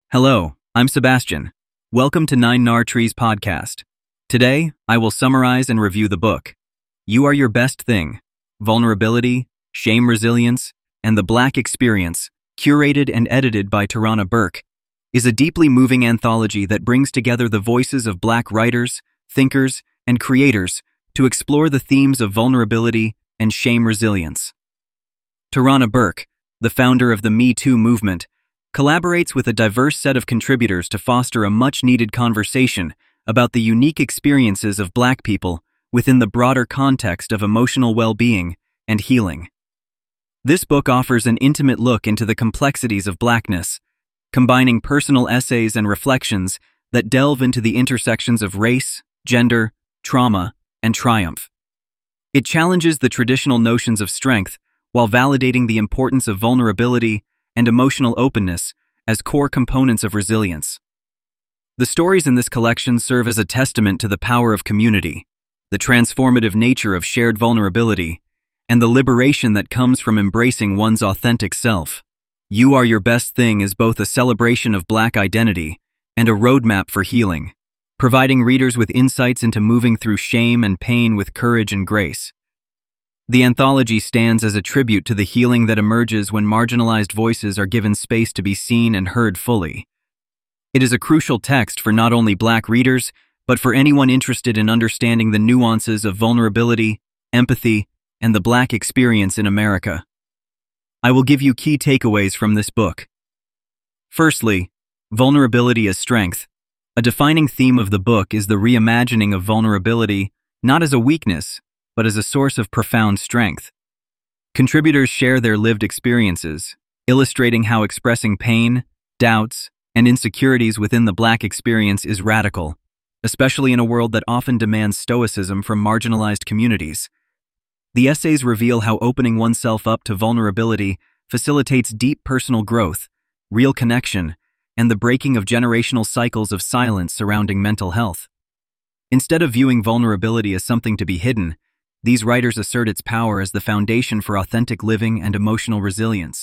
Hello, I'm Sebastian. Welcome to Nine Nar Trees podcast. Today, I will summarize and review the book. You Are Your Best Thing: Vulnerability, Shame Resilience, and the Black Experience, curated and edited by Tarana Burke, is a deeply moving anthology that brings together the voices of Black writers, thinkers, and creators to explore the themes of vulnerability and shame resilience. Tarana Burke, the founder of the Me Too movement, collaborates with a diverse set of contributors to foster a much-needed conversation about the unique experiences of Black people within the broader context of emotional well-being and healing. This book offers an intimate look into the complexities of Blackness, combining personal essays and reflections that delve into the intersections of race, gender, trauma, and triumph. It challenges the traditional notions of strength while validating the importance of vulnerability and emotional openness as core components of resilience. The stories in this collection serve as a testament to the power of community, the transformative nature of shared vulnerability, and the liberation that comes from embracing one's authentic self. You Are Your Best Thing is both a celebration of Black identity and a roadmap for healing, providing readers with insights into moving through shame and pain with courage and grace. The anthology stands as a tribute to the healing that emerges when marginalized voices are given space to be seen and heard fully. It is a crucial text for not only Black readers, but for anyone interested in understanding the nuances of vulnerability, empathy, and the Black experience in America. I will give you key takeaways from this book. Firstly, vulnerability as strength. A defining theme of the book is the reimagining of vulnerability not as a weakness, but as a source of profound strength. Contributors share their lived experiences, illustrating how expressing pain, doubts, and insecurities within the Black experience is radical, especially in a world that often demands stoicism from marginalized communities. The essays reveal how opening oneself up to vulnerability facilitates deep personal growth, real connection, and the breaking of generational cycles of silence surrounding mental health. Instead of viewing vulnerability as something to be hidden, these writers assert its power as the foundation for authentic living and emotional resilience.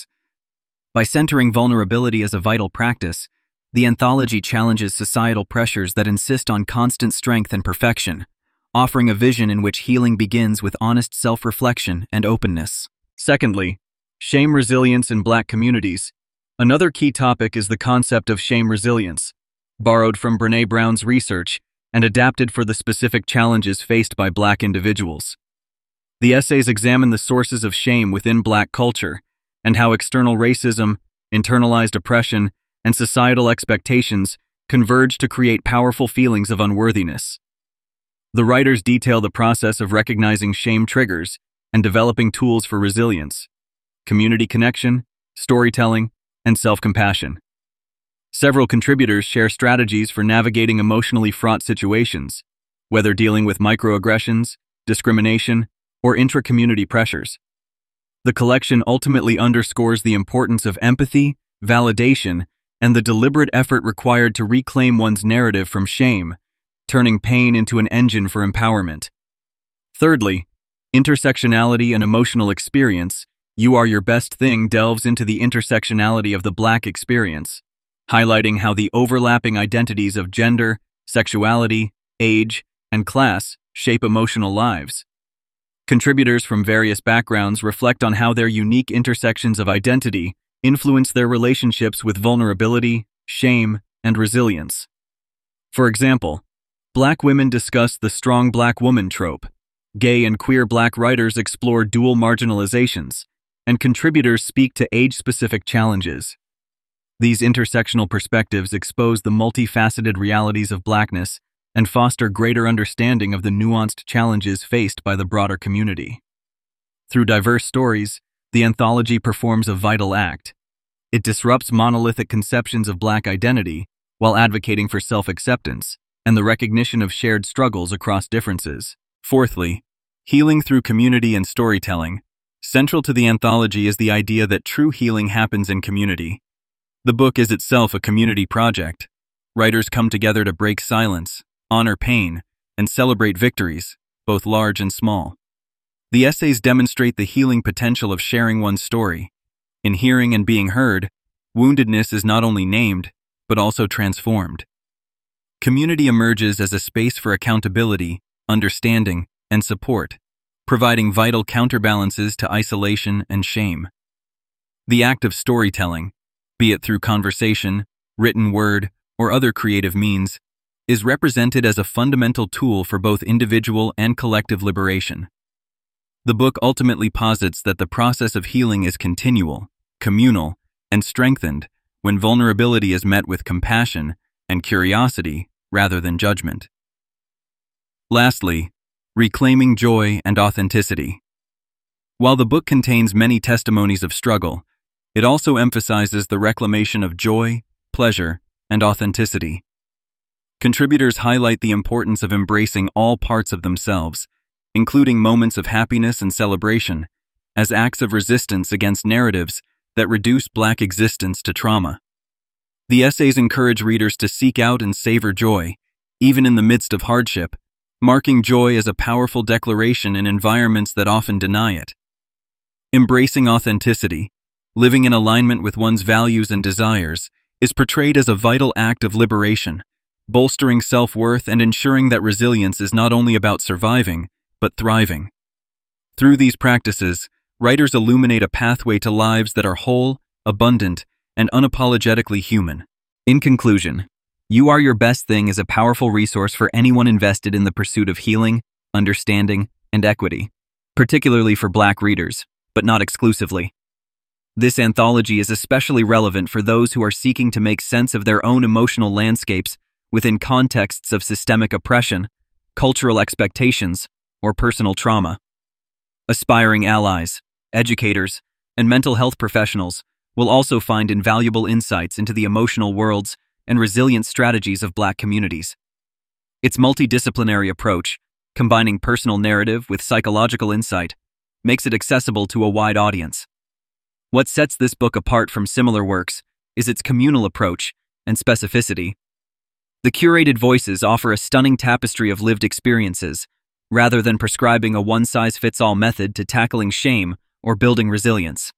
By centering vulnerability as a vital practice, the anthology challenges societal pressures that insist on constant strength and perfection, offering a vision in which healing begins with honest self-reflection and openness. Secondly, shame resilience in Black communities. Another key topic is the concept of shame resilience, borrowed from Brené Brown's research and adapted for the specific challenges faced by Black individuals. The essays examine the sources of shame within Black culture and how external racism, internalized oppression, and societal expectations converge to create powerful feelings of unworthiness. The writers detail the process of recognizing shame triggers and developing tools for resilience, community connection, storytelling, and self-compassion. Several contributors share strategies for navigating emotionally fraught situations, whether dealing with microaggressions, discrimination, or intra-community pressures. The collection ultimately underscores the importance of empathy, validation, and the deliberate effort required to reclaim one's narrative from shame, turning pain into an engine for empowerment. Thirdly, intersectionality and emotional experience. You Are Your Best Thing delves into the intersectionality of the Black experience, highlighting how the overlapping identities of gender, sexuality, age, and class shape emotional lives. Contributors from various backgrounds reflect on how their unique intersections of identity influence their relationships with vulnerability, shame, and resilience. For example, Black women discuss the strong Black woman trope, gay and queer Black writers explore dual marginalizations, and contributors speak to age-specific challenges. These intersectional perspectives expose the multifaceted realities of Blackness and foster greater understanding of the nuanced challenges faced by the broader community. Through diverse stories, the anthology performs a vital act. It disrupts monolithic conceptions of Black identity while advocating for self-acceptance and the recognition of shared struggles across differences. Fourthly, healing through community and storytelling. Central to the anthology is the idea that true healing happens in community. The book is itself a community project. Writers come together to break silence, honor pain, and celebrate victories, both large and small. The essays demonstrate the healing potential of sharing one's story. In hearing and being heard, woundedness is not only named, but also transformed. Community emerges as a space for accountability, understanding, and support, providing vital counterbalances to isolation and shame. The act of storytelling, be it through conversation, written word, or other creative means, is represented as a fundamental tool for both individual and collective liberation. The book ultimately posits that the process of healing is continual, communal, and strengthened when vulnerability is met with compassion and curiosity rather than judgment. Lastly, reclaiming joy and authenticity. While the book contains many testimonies of struggle, it also emphasizes the reclamation of joy, pleasure, and authenticity. Contributors highlight the importance of embracing all parts of themselves, including moments of happiness and celebration, as acts of resistance against narratives that reduce Black existence to trauma. The essays encourage readers to seek out and savor joy, even in the midst of hardship, marking joy as a powerful declaration in environments that often deny it. Embracing authenticity, living in alignment with one's values and desires, is portrayed as a vital act of liberation, bolstering self-worth and ensuring that resilience is not only about surviving, but thriving. Through these practices, writers illuminate a pathway to lives that are whole, abundant, and unapologetically human. In conclusion, You Are Your Best Thing is a powerful resource for anyone invested in the pursuit of healing, understanding, and equity, particularly for Black readers, but not exclusively. This anthology is especially relevant for those who are seeking to make sense of their own emotional landscapes within contexts of systemic oppression, cultural expectations, or personal trauma. Aspiring allies, educators, and mental health professionals will also find invaluable insights into the emotional worlds and resilient strategies of Black communities. Its multidisciplinary approach, combining personal narrative with psychological insight, makes it accessible to a wide audience. What sets this book apart from similar works is its communal approach and specificity. The curated voices offer a stunning tapestry of lived experiences, rather than prescribing a one-size-fits-all method to tackling shame or building resilience.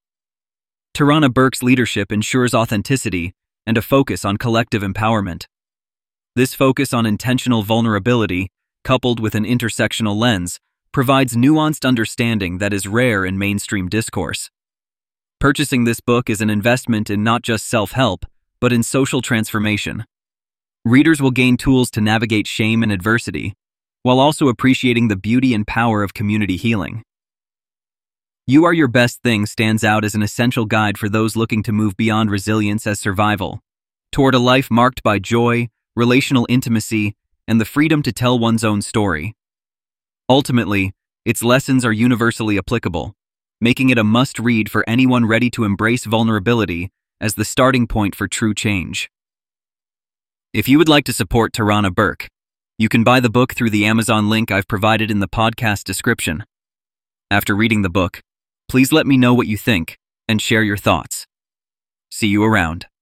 Tarana Burke's leadership ensures authenticity and a focus on collective empowerment. This focus on intentional vulnerability, coupled with an intersectional lens, provides nuanced understanding that is rare in mainstream discourse. Purchasing this book is an investment in not just self-help, but in social transformation. Readers will gain tools to navigate shame and adversity, while also appreciating the beauty and power of community healing. You Are Your Best Thing stands out as an essential guide for those looking to move beyond resilience as survival, toward a life marked by joy, relational intimacy, and the freedom to tell one's own story. Ultimately, its lessons are universally applicable, making it a must-read for anyone ready to embrace vulnerability as the starting point for true change. If you would like to support Tarana Burke, you can buy the book through the Amazon link I've provided in the podcast description. After reading the book, please let me know what you think and share your thoughts. See you around.